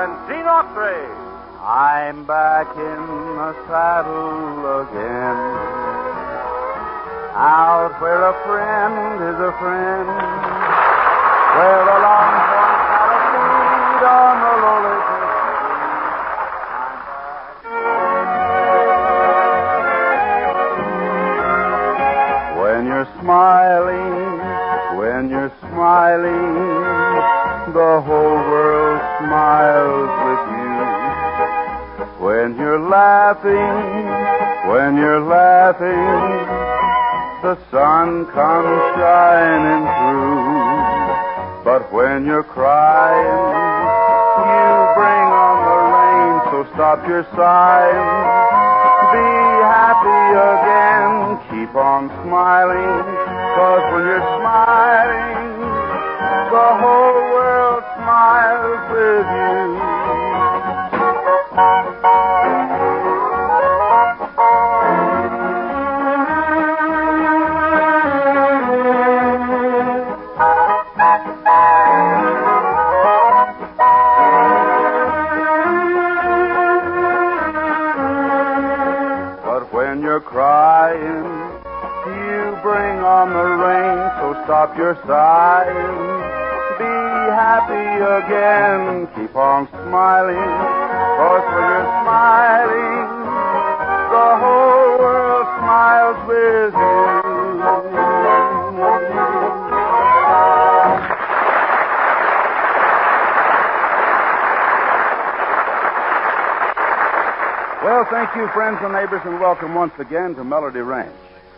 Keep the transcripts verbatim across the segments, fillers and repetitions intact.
and Gene Autry. I'm back in the saddle again, out where a friend is a friend, where the longhorn cattle feed on the lowly prairie. When you're smiling, when you're smiling, the whole world smiles with you. When you're laughing, when you're laughing, the sun comes shining through. But when you're crying, you bring on the rain, so stop your sighing. Be happy again, keep on smiling, 'cause when you're smiling, the whole world smiles with you. Crying, you bring on the rain, so stop your sighing. Be happy again, keep on smiling, 'cause when you're smiling, the whole world smiles with you. Well, thank you, friends and neighbors, and welcome once again to Melody Ranch.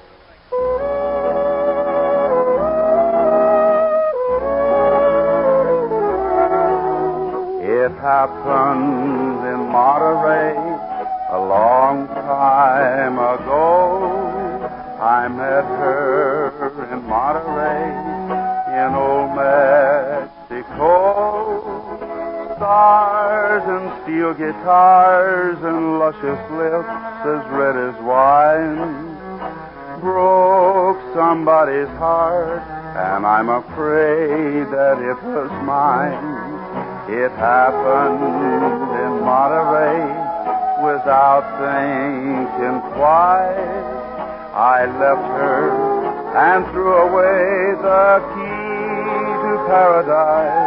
It happened in Monterey a long time ago. I met her in Monterey in old Mexico. Stars and steel guitars and luscious lips as red as wine broke somebody's heart, and I'm afraid that it was mine. It happened in Monterey without thinking twice. I left her and threw away the key to paradise.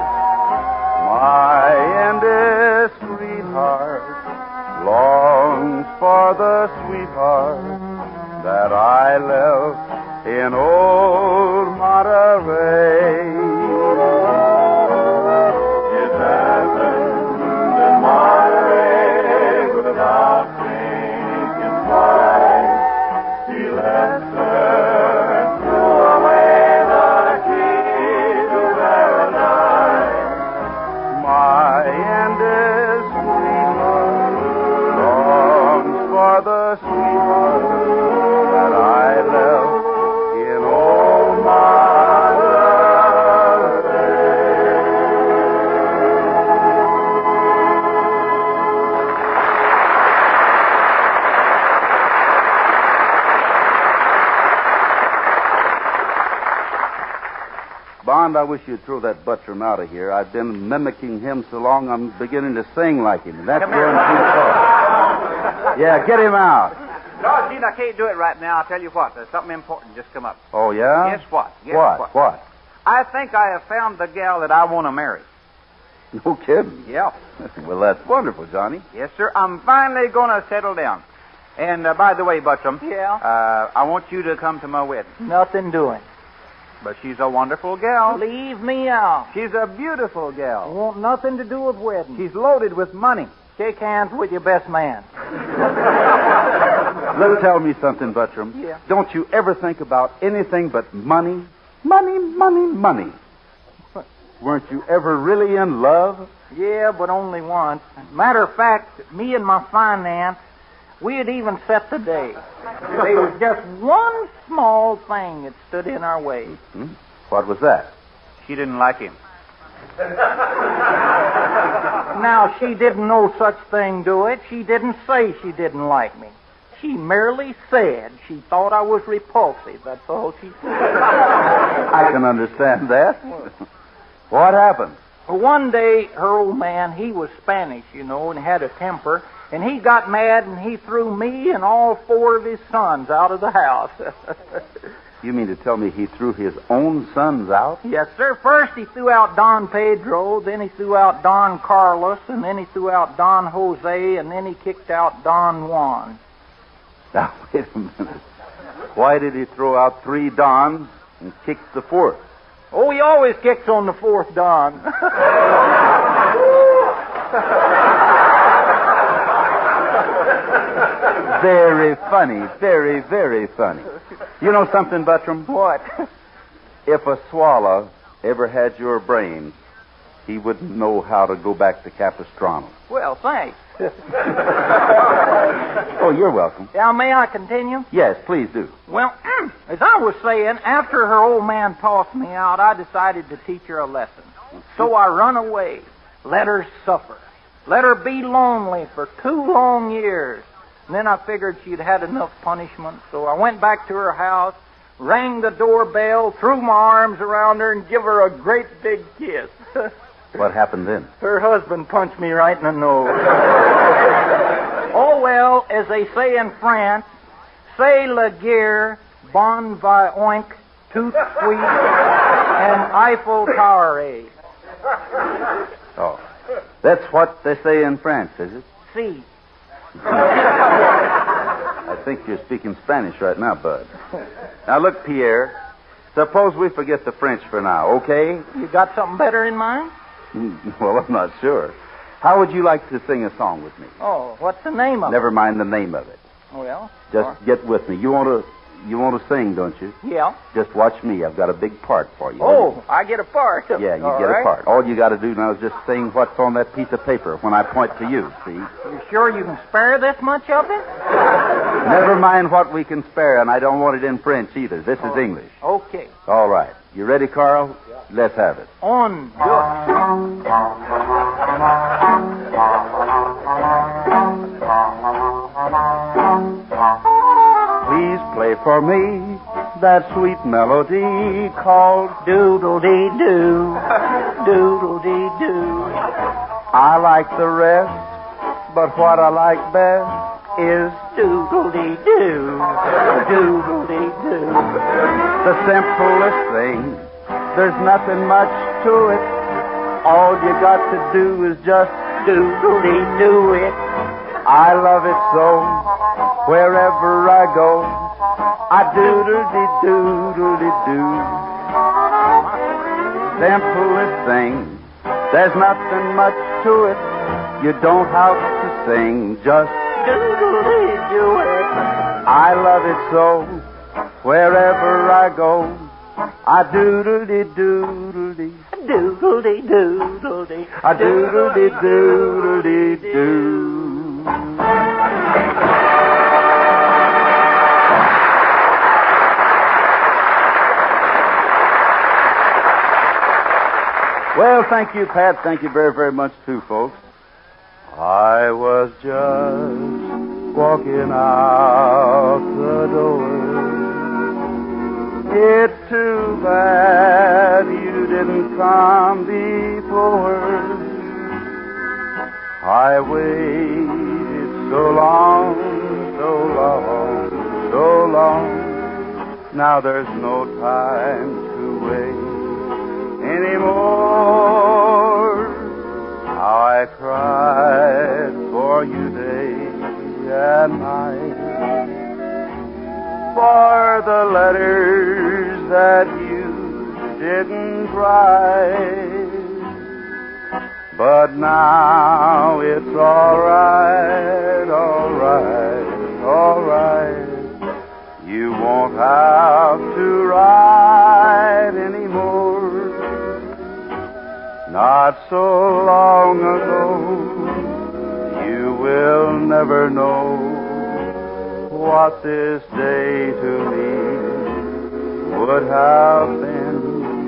My endless sweetheart longs for the sweetheart that I left in old Monterey. It happened in Monterey without thinking twice. He left her and threw away the key to paradise. My endless sweetheart longs for the sweetheart that I left in old Bond, I wish you'd throw that Buttram out of here. I've been mimicking him so long I'm beginning to sing like him. That's guaranteed talk. Yeah, get him out. No, Gene, I can't do it right now. I'll tell you what. There's something important just come up. Oh, yeah? Guess what? Guess what? what? What? I think I have found the gal that I want to marry. No kidding. Yeah. Well, that's wonderful, Johnny. Yes, sir. I'm finally going to settle down. And, uh, by the way, Buttram. Yeah? Uh, I want you to come to my wedding. Nothing doing. But she's a wonderful gal. Leave me out. She's a beautiful gal. Want nothing to do with wedding. She's loaded with money. Shake hands with your best man. Let tell me something, Buttram. Yeah. Don't you ever think about anything but money? Money, money, money. Weren't you ever really in love? Yeah, but only once. Matter of fact, me and my finance, we had even set the day. There was just one small thing that stood in our way. Hmm? What was that? She didn't like him. Now, she didn't know such thing do it. She didn't say she didn't like me. She merely said she thought I was repulsive. That's all she said. I can understand that. What happened? Well, one day, her old man, he was Spanish, you know, and had a temper, and he got mad and he threw me and all four of his sons out of the house. You mean to tell me he threw his own sons out? Yes, sir. First he threw out Don Pedro, then he threw out Don Carlos, and then he threw out Don Jose, and then he kicked out Don Juan. Now, wait a minute. Why did he throw out three Dons and kick the fourth? Oh, he always kicks on the fourth Don. Very funny, very, very funny. You know something, Buttram? What? If a swallow ever had your brain, he wouldn't know how to go back to Capistrano. Well, thanks. Oh, you're welcome. Now, may I continue? Yes, please do. Well, as I was saying, after her old man tossed me out, I decided to teach her a lesson. So I run away. Let her suffer. Let her be lonely for two long years. And then I figured she'd had enough punishment, so I went back to her house, rang the doorbell, threw my arms around her, and give her a great big kiss. What happened then? Her husband punched me right in the nose. Oh, well, as they say in France, c'est la guerre, bon va oink, tout sweet, and Eiffel Tower. Oh, that's what they say in France, is it? See. I think you're speaking Spanish right now, Bud. Now, look, Pierre, suppose we forget the French for now, okay? You got something better in mind? Well, I'm not sure. How would you like to sing a song with me? Oh, what's the name of Never it? mind the name of it. Well, Just or... get with me. You want to you want to sing, don't you? Yeah. Just watch me. I've got a big part for you. Oh, I get a part. Yeah, you All get right. a part. All you got to do now is just sing what's on that piece of paper when I point to you, see? You sure you can spare this much of it? Never mind what we can spare, and I don't want it in French either. This is English. Okay. All right. You ready, Carl? Yeah. Let's have it. On. Please play for me that sweet melody called Doodle-dee-doo, doodle-dee-doo. I like the rest, but what I like best is Doodle-dee-doo, doodle-dee-doo. the simplest thing. There's nothing much to it. All you got to do is just doodle-dee-doo it. I love it so. Wherever I go, I doodle-dee-doodle-dee-doo. Simplest thing. There's nothing much to it. You don't have to sing, just doodle-dee-doo it. I love it so. Wherever I go, I doodle-dee-doodle-dee. Doodle-dee-doodle-dee. I doodle-dee-doodle-dee-doo. Well, thank you, Pat. Thank you very, very much, too, folks. I was just walking out the door. It's too bad you didn't come before. I waited so long, so long, so long. Now there's no time to wait anymore. How I cried for you day and night, for the letters that you didn't write. But now it's all right, all right, all right. You won't have to write anymore. Not so long ago, you will never know what this day to me would have been.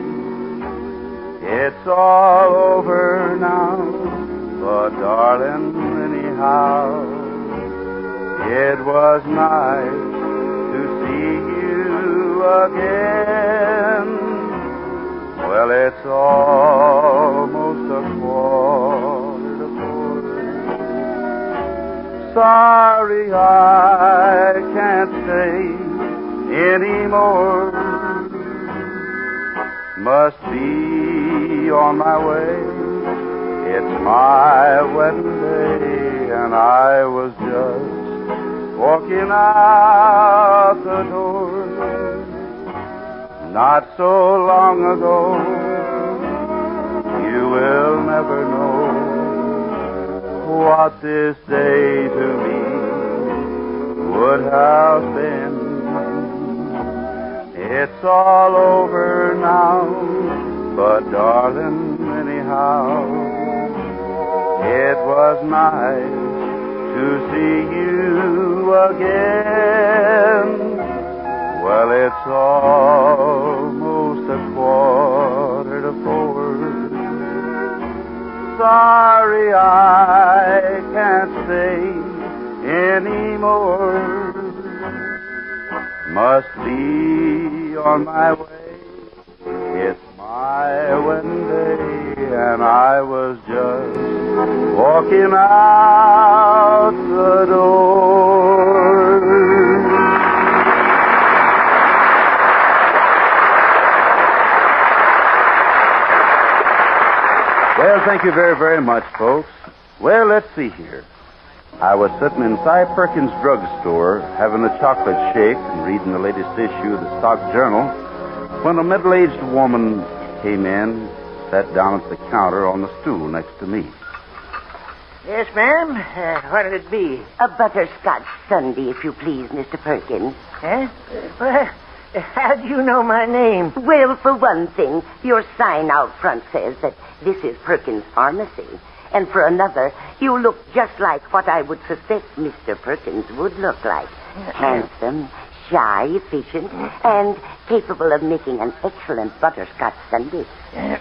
It's all over now, but darling, anyhow, it was nice to see you again. Well, it's almost a Sorry I can't stay anymore. Must be on my way. It's my wedding day, and I was just walking out the door. Not so long ago, you will never know what this day to me would have been. It's all over now, but darling, anyhow, it was nice to see you again. Well, it's almost a quarter to four. Sorry I can't stay anymore. Must be on my way. It's my wedding day, and I was just walking out the door. Well, thank you very, very much, folks. Well, let's see here. I was sitting in Cy Perkins' drugstore having a chocolate shake and reading the latest issue of the Stock Journal when a middle-aged woman came in, sat down at the counter on the stool next to me. Yes, ma'am. Uh, what'll it be? A butterscotch sundae, if you please, Mister Perkins. Huh? Well, how do you know my name? Well, for one thing, your sign out front says that this is Perkins' Pharmacy. And for another, you look just like what I would suspect Mister Perkins would look like. Handsome, shy, efficient, and capable of making an excellent butterscotch sundae. Uh,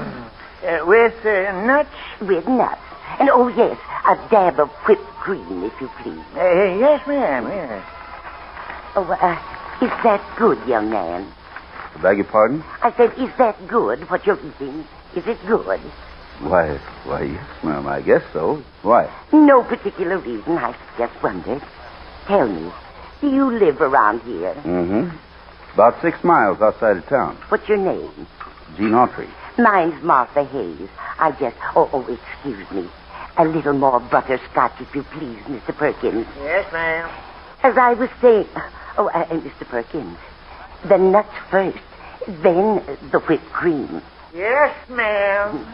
uh, with uh, nuts? With nuts. And, oh, yes, a dab of whipped cream, if you please. Uh, yes, ma'am, yes. Oh, uh, is that good, young man? I beg your pardon? I said, is that good, what you're eating? Is it good? Why, why, yes, ma'am, I guess so. Why? No particular reason. I just wondered. Tell me, do you live around here? Mm-hmm. About six miles outside of town. What's your name? Gene Autry. Mine's Martha Hayes. I just... Oh, oh, excuse me. A little more butterscotch, if you please, Mister Perkins. Yes, ma'am. As I was saying... Oh, uh, uh, Mister Perkins, the nuts first, then the whipped cream. Yes, ma'am.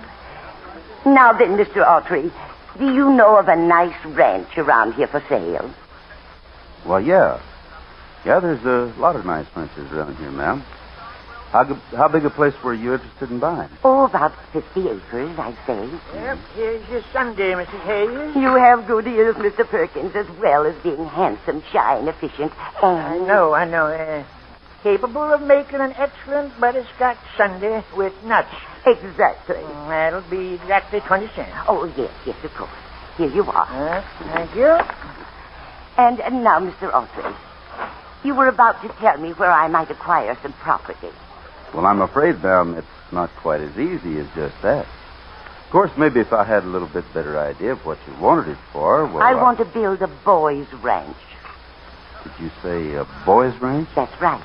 Now then, Mister Autry, do you know of a nice ranch around here for sale? Well, yeah. Yeah, there's a lot of nice ranches around here, ma'am. How, g- how big a place were you interested in buying? Oh, about fifty acres, I'd say. Yep, here's your Sunday, Missus Hayes. You have good ears, Mister Perkins, as well as being handsome, shy, and efficient. And... I know, I know. Uh, capable of making an excellent butterscotch sundae with nuts. Exactly. Mm, that'll be exactly twenty cents. Oh, yes, yes, of course. Here you are. Uh, thank you. And, and now, Mister Autry, you were about to tell me where I might acquire some property. Well, I'm afraid, ma'am, it's not quite as easy as just that. Of course, maybe if I had a little bit better idea of what you wanted it for, well... I want to build a boys' ranch. Did you say a boys' ranch? That's right.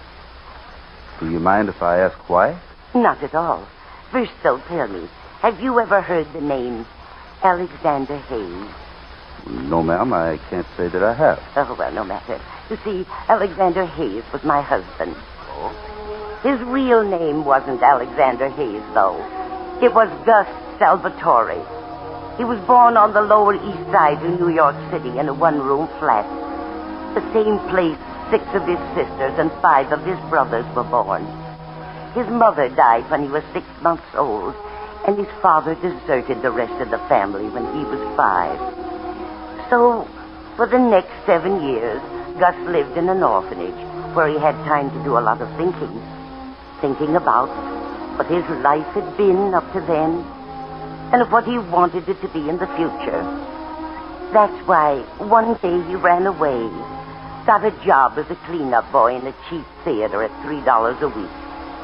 Do you mind if I ask why? Not at all. First, though, tell me, have you ever heard the name Alexander Hayes? No, ma'am, I can't say that I have. Oh, well, no matter. You see, Alexander Hayes was my husband. Oh? His real name wasn't Alexander Hayes, though. It was Gus Salvatore. He was born on the Lower East Side of New York City in a one-room flat. The same place six of his sisters and five of his brothers were born. His mother died when he was six months old, and his father deserted the rest of the family when he was five. So, for the next seven years, Gus lived in an orphanage where he had time to do a lot of thinking. Thinking about what his life had been up to then and of what he wanted it to be in the future. That's why one day he ran away, got a job as a cleanup boy in a cheap theater at three dollars a week.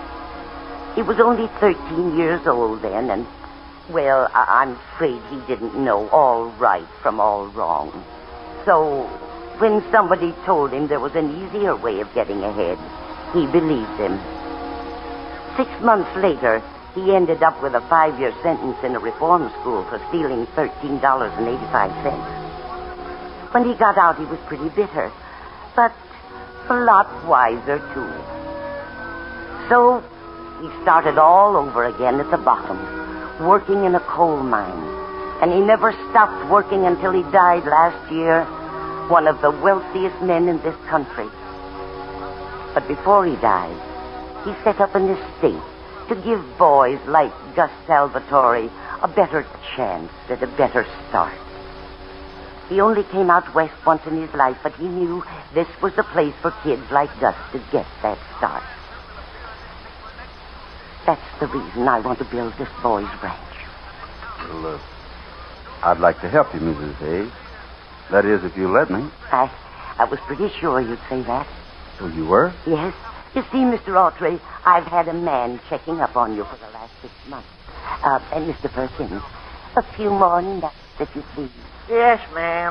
He was only thirteen years old then, and, well, I- I'm afraid he didn't know all right from all wrong. So, when somebody told him there was an easier way of getting ahead, he believed him. Six months later, he ended up with a five-year sentence in a reform school for stealing thirteen dollars and eighty-five cents. When he got out, he was pretty bitter, but a lot wiser, too. So, he started all over again at the bottom, working in a coal mine. And he never stopped working until he died last year, one of the wealthiest men in this country. But before he died, he set up an estate to give boys like Gus Salvatore a better chance at a better start. He only came out west once in his life, but he knew this was the place for kids like Gus to get that start. That's the reason I want to build this boys' ranch. Well, uh, I'd like to help you, Missus Hayes. That is, if you let me. I, I was pretty sure you'd say that. So you were? Yes. You see, Mister Autry, I've had a man checking up on you for the last six months. Uh, and Mister Perkins, a few more nuts, if you please. Yes, ma'am.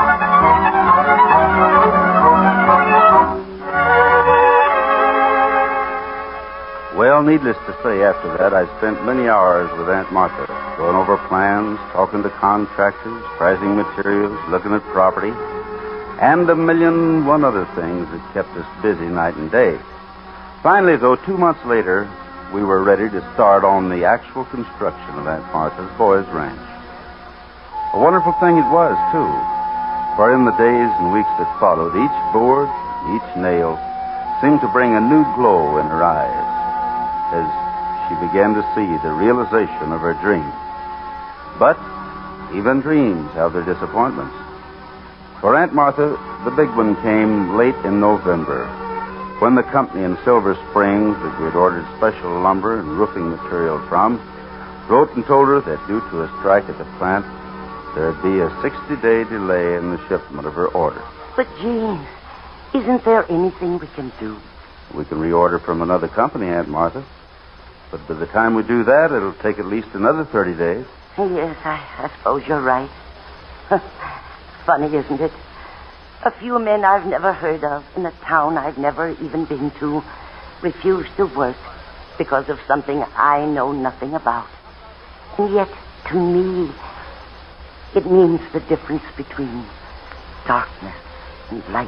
Well, needless to say, after that, I spent many hours with Aunt Martha, going over plans, talking to contractors, pricing materials, looking at property, and a million one other things that kept us busy night and day. Finally, though, two months later, we were ready to start on the actual construction of Aunt Martha's boys' ranch. A wonderful thing it was, too, for in the days and weeks that followed, each board, each nail, seemed to bring a new glow in her eyes as she began to see the realization of her dream. But even dreams have their disappointments. For Aunt Martha, the big one came late in November, when the company in Silver Springs that we had ordered special lumber and roofing material from wrote and told her that due to a strike at the plant, there'd be a sixty-day delay in the shipment of her order. But, James, isn't there anything we can do? We can reorder from another company, Aunt Martha. But by the time we do that, it'll take at least another thirty days. Yes, I, I suppose you're right. Funny, isn't it? A few men I've never heard of in a town I've never even been to refuse to work because of something I know nothing about. And yet, to me, it means the difference between darkness and light.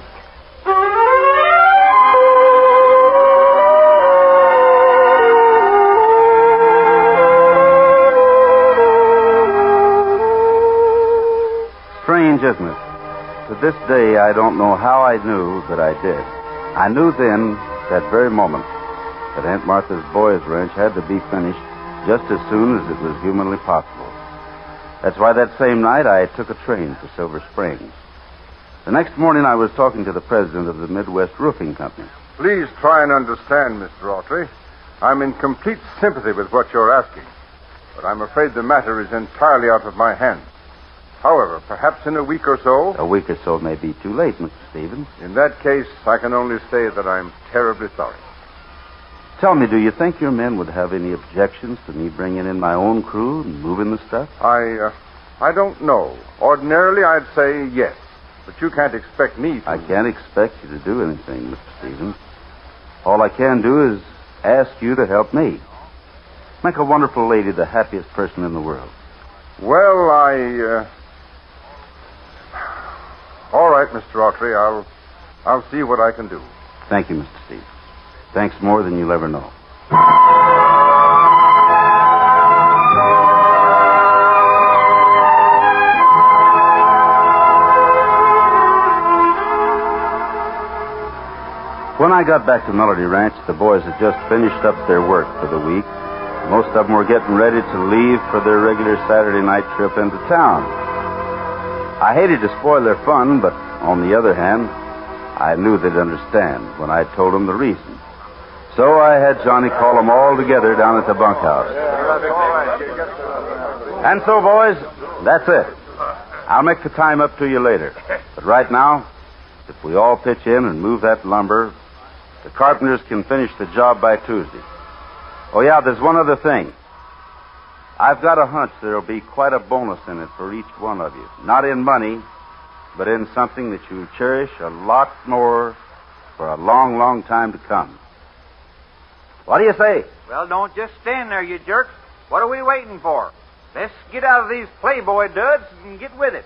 Strange, isn't it? To this day, I don't know how I knew, but I did. I knew then, that very moment, that Aunt Martha's boys' ranch had to be finished just as soon as it was humanly possible. That's why that same night I took a train for Silver Springs. The next morning I was talking to the president of the Midwest Roofing Company. Please try and understand, Mister Autry. I'm in complete sympathy with what you're asking, but I'm afraid the matter is entirely out of my hands. However, perhaps in a week or so... A week or so may be too late, Mister Stevens. In that case, I can only say that I'm terribly sorry. Tell me, do you think your men would have any objections to me bringing in my own crew and moving the stuff? I, uh, I don't know. Ordinarily, I'd say yes. But you can't expect me to... I can't expect you to do anything, Mister Stevens. All I can do is ask you to help me. Make a wonderful lady the happiest person in the world. Well, I, uh... All right, Mister Autry, I'll, I'll see what I can do. Thank you, Mister Stevens. Thanks more than you'll ever know. When I got back to Melody Ranch, the boys had just finished up their work for the week. Most of them were getting ready to leave for their regular Saturday night trip into town. I hated to spoil their fun, but on the other hand, I knew they'd understand when I told them the reason. So I had Johnny call them all together down at the bunkhouse. And so, boys, that's it. I'll make the time up to you later. But right now, if we all pitch in and move that lumber, the carpenters can finish the job by Tuesday. Oh, yeah, there's one other thing. I've got a hunch there'll be quite a bonus in it for each one of you. Not in money, but in something that you cherish a lot more for a long, long time to come. What do you say? Well, don't just stand there, you jerks. What are we waiting for? Let's get out of these Playboy duds and get with it.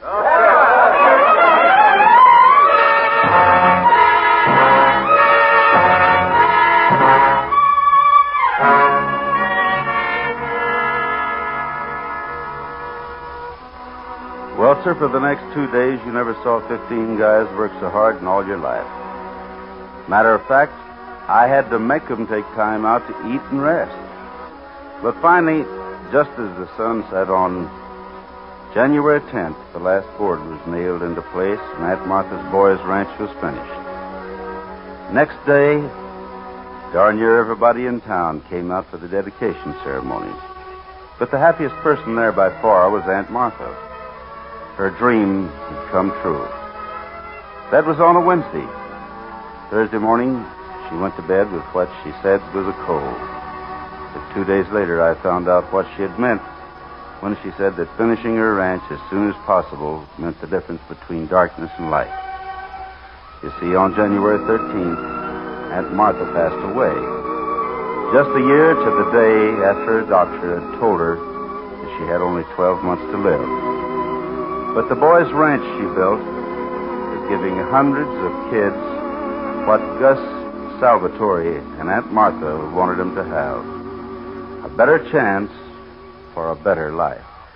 Well, sir, for the next two days, you never saw fifteen guys work so hard in all your life. Matter of fact, I had to make them take time out to eat and rest. But finally, just as the sun set on January tenth, the last board was nailed into place and Aunt Martha's boys' ranch was finished. Next day, darn near everybody in town came out for the dedication ceremonies. But the happiest person there by far was Aunt Martha. Her dream had come true. That was on a Wednesday. Thursday morning, she went to bed with what she said was a cold. But two days later, I found out what she had meant when she said that finishing her ranch as soon as possible meant the difference between darkness and light. You see, on January thirteenth, Aunt Martha passed away. Just a year to the day after a doctor had told her that she had only twelve months to live. But the boys' ranch she built was giving hundreds of kids what Gus Salvatore and Aunt Martha wanted them to have. A better chance for a better life.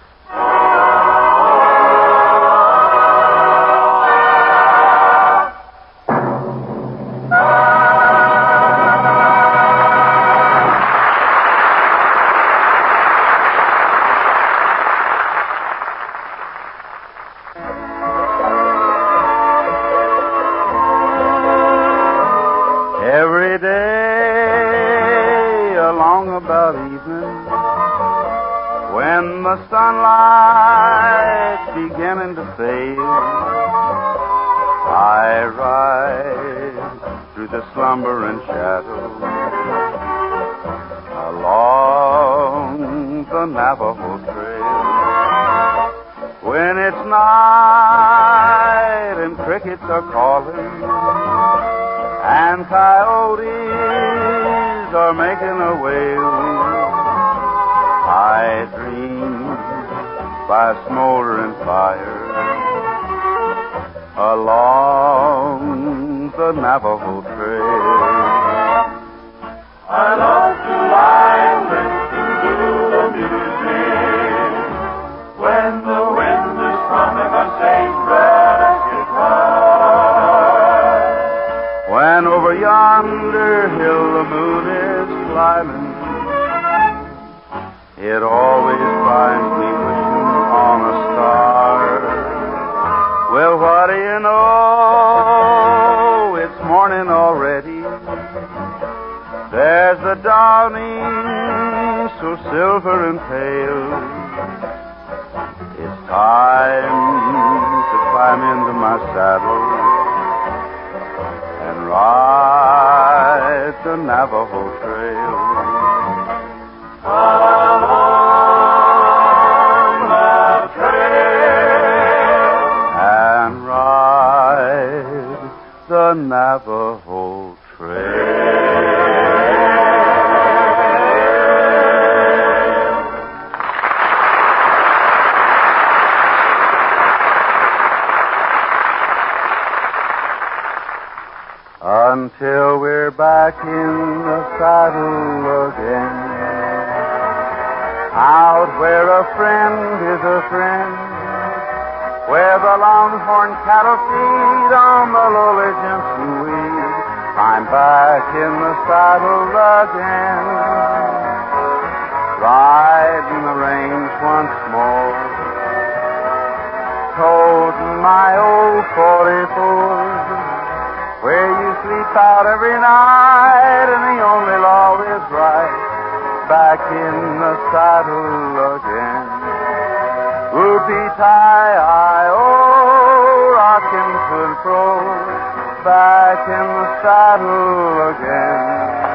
Every day along about evening, when the sunlight's beginning to fade, I ride through the slumbering shadows along the Navajo Trail. When it's night and crickets are calling and coyotes are making a wail, I dream by a smoldering fire along the Navajo Trail. I love to lie and listen to the music when the wind is strumming a sagebrush guitar. When over yonder hill the moon is climbing, it always finds me wishing on a star. Well, what do you know? It's morning already. There's the dawning so silver and pale. It's time to climb into my saddle and ride the Navajo Trail. Along the trail and ride the Navajo Trail. Until we're back in the saddle again, out where a friend is a friend, where the longhorn cattle feed on the lowly Jensen weed, I'm back in the saddle again, riding the range once more, toting my old forty-four, where you sleep out every night and the only law is right, back in the saddle again. Whoopee-tie-I-O, rockin' to and fro, back in the saddle again.